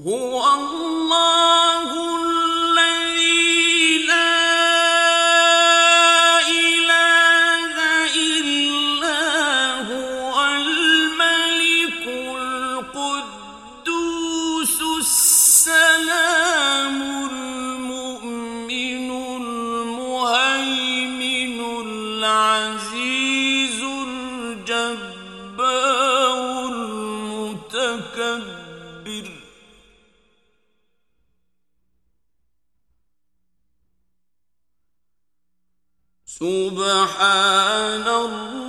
هو الله الذي لا إله إلا هو الملك القدوس السلام المؤمن المهيمن العزيز الجبار المتكبر سبحان الله